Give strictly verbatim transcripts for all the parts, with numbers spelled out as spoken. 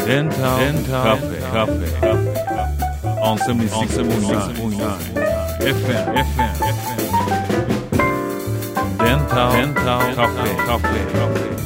デンタルカフェカフェ on セブンティーシックスポイントナイン エフエム エフエム デンタルカフェカフェ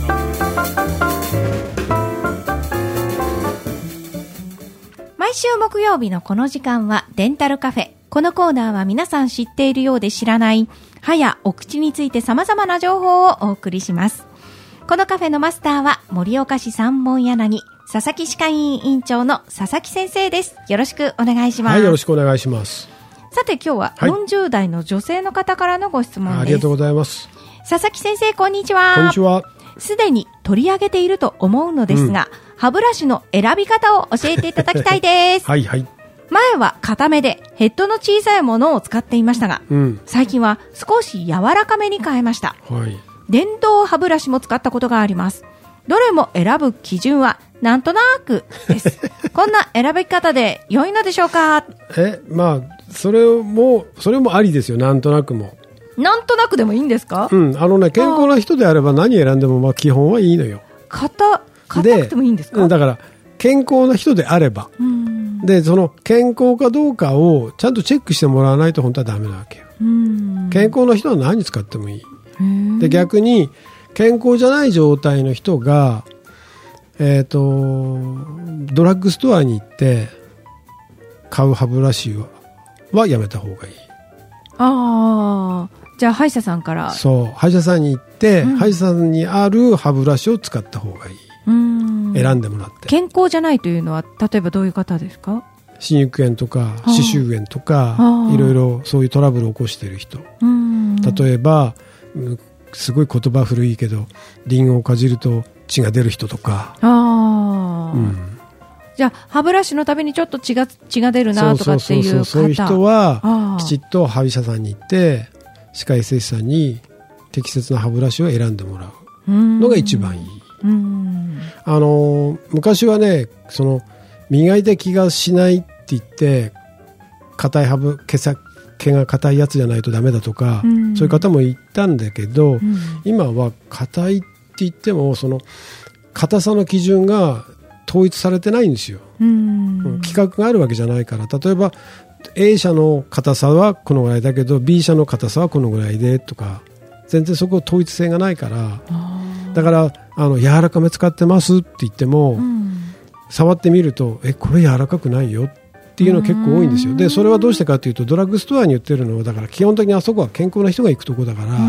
毎週木曜日のこの時間はデンタルカフェ。このコーナーは皆さん知っているようで知らない歯やお口について様々な情報をお送りします。このカフェのマスターは盛岡市三本柳佐々木歯科医院院長の佐々木先生です。よろしくお願いします。 はい、よろしくお願いします。 さて今日はよんじゅう代の女性の方からのご質問です。 はい、ありがとうございます。 佐々木先生、こんにちは。 こんにちは。 すでに取り上げていると思うのですが、うん、歯ブラシの選び方を教えていただきたいです。 はいはい。 前は固めでヘッドの小さいものを使っていましたが、うん、最近は少し柔らかめに変えました。はい。電動歯ブラシも使ったことがあります。どれも選ぶ基準はなんとなくです。こんな選び方で良いのでしょうか？ え、まあそれもそれもありですよ。なんとなくも。 なんとなくでもいいんですか？ うん、あのね、健康な人であれば何選んでもまあ基本はいいのよ。 硬硬くてもいいんですか？ だから健康な人であれば、うん、でその健康かどうかをちゃんとチェックしてもらわないと本当はダメなわけよ。うん、健康な人は何使ってもいい。で逆に健康じゃない状態の人が、えーと、ドラッグストアに行って買う歯ブラシは、はやめた方がいい。 ああ、じゃあ歯医者さんから。 そう、歯医者さんに行って、うん、歯医者さんにある歯ブラシを使った方がいい。うん、選んでもらって。 健康じゃないというのは例えばどういう方ですか？ 歯肉炎とか歯周炎とかいろいろそういうトラブルを起こしている人。うん、例えばすごい言葉古いけどリンゴをかじると血が出る人とか。あ、うん、 じゃあ歯ブラシのたびにちょっと血が、血が出るなとかっていう方、 そういう人はきちっと歯医者さんに行って歯科衛生士さんに適切な歯ブラシを選んでもらうのが一番いい。うん、あの昔はね、その磨いた気がしないって言って硬い歯ブ毛先毛が硬いやつじゃないとダメだとか、うん、そういう方もいたんだけど、うん、今は硬いって言ってもその硬さの基準が統一されてないんですよ。うん、規格があるわけじゃないから、例えば A 社の硬さはこのぐらいだけど B 社の硬さはこのぐらいでとか、全然そこ統一性がないから、だからあの柔らかめ使ってますって言っても、うん、触ってみるとえこれ柔らかくないよっていうの結構多いんですよ。でそれはどうしてかというと、ドラッグストアに売ってるのはだから基本的にあそこは健康な人が行くとこだから、うん、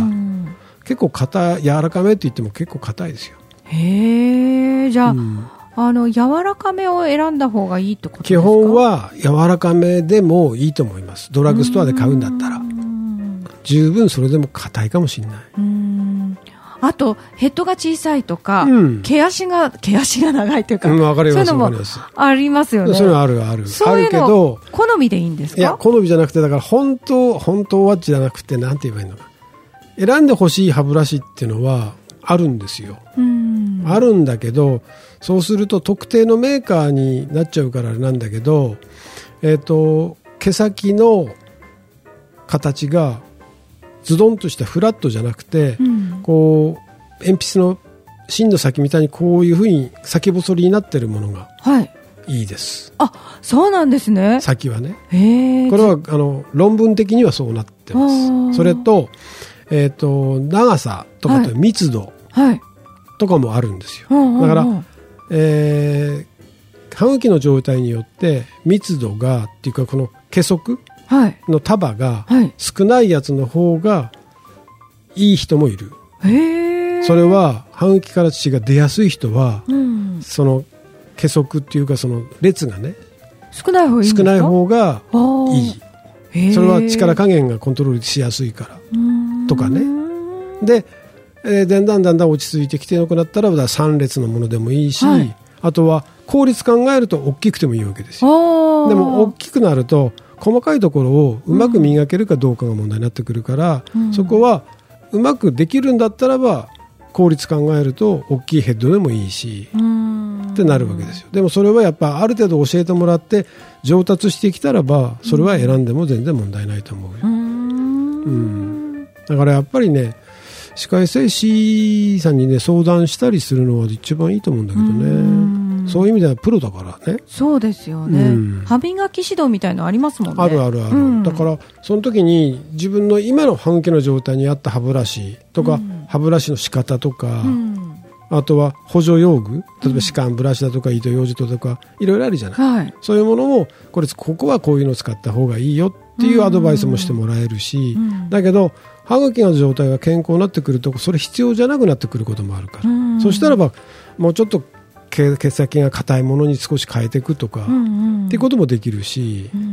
結構硬い、柔らかめって言っても結構硬いですよ。 へー、じゃあ、うん、あの柔らかめを選んだ方がいいってことですか？ 基本は柔らかめでもいいと思います。ドラッグストアで買うんだったら十分それでも硬いかもしれない。うん、 あとヘッドが小さいとか、うん、毛足が毛足が長いというか、うん、分かります、そういうのもありますよね。 そういうのあるある。 そういうのを好みでいいんですか？ いや好みじゃなくて、だから本当本当はじゃなくて、なんて言えばいいのか、選んでほしい歯ブラシっていうのはあるんですよ。うん、あるんだけど、そうすると特定のメーカーになっちゃうからあれなんだけど、えーと、毛先の形がズドンとしたフラットじゃなくて、うん、こう鉛筆の芯の先みたいにこういうふうに先細りになっているものがいいです。 はい、あ、そうなんですね。 先はね。へー、これはあの論文的にはそうなってます。それと、えーと、長さとかと密度とかもあるんですよ。はい、だから、えー、歯茎の状態によって密度がっていうか、この毛束の束が少ないやつの方がいい人もいる。へー。それは歯茎から血が出やすい人は、うん、その毛束っていうかその列がね、 少ない方がいいんですか？ 少ない方がいい。それは力加減がコントロールしやすいからとかね。で、えー、だんだんだんだん落ち着いてきてよくなったらさん列のものでもいいし、はい、あとは効率考えると大きくてもいいわけですよ。でも大きくなると細かいところをうまく磨けるかどうかが問題になってくるから、うん、そこはうまくできるんだったらば効率考えると大きいヘッドでもいいし、うん、ってなるわけですよ。でもそれはやっぱある程度教えてもらって上達してきたらば、それは選んでも全然問題ないと思うよ。うん、うん、だからやっぱりね、歯科衛生士さんにね相談したりするのは一番いいと思うんだけどね。 そういう意味ではプロだからね。 そうですよね、うん、歯磨き指導みたいなのありますもんね。 あるあるある、うん、だからその時に自分の今の歯茎の状態に合った歯ブラシとか、うん、歯ブラシの仕方とか、うん、あとは補助用具、例えば歯間ブラシだとか糸ようじとかいろいろあるじゃない、はい、そういうものもこれここはこういうのを使った方がいいよっていうアドバイスもしてもらえるし、うん、だけど歯茎の状態が健康になってくるとそれ必要じゃなくなってくることもあるから、うん、そしたらばもうちょっと毛先が硬いものに少し変えていくとか、うんうん、っていうこともできるし、うん、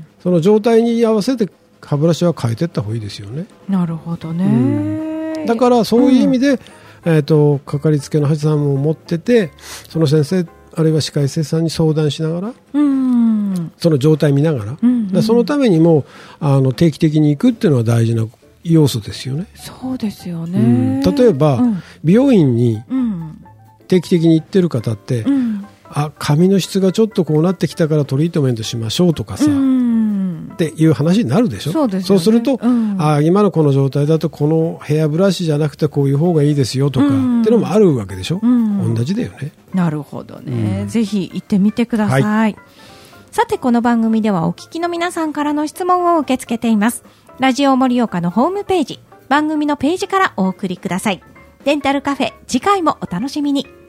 その状態に合わせて歯ブラシは変えていった方がいいですよね。 なるほどね、 うん、だからそういう意味で、うんえー、とかかりつけの歯医者さんも持っててその先生あるいは歯科医生さんに相談しながら、うん、その状態見ながら、うんうん、だそのためにもあの定期的に行くっていうのは大事な要素ですよね。 そうですよね、 うん、例えば、うん、美容院に定期的に行ってる方って、うん、あ髪の質がちょっとこうなってきたからトリートメントしましょうとかさ、うんっていう話になるでしょ。そうですよね。そうすると、うん、あ今のこの状態だとこのヘアブラシじゃなくてこういう方がいいですよとか、うん、っていうのもあるわけでしょ、うん、同じだよね。 なるほどね、うん、ぜひ行ってみてください、はい、さてこの番組ではお聞きの皆さんからの質問を受け付けています。ラジオ盛岡のホームページ番組のページからお送りください。デンタルカフェ次回もお楽しみに。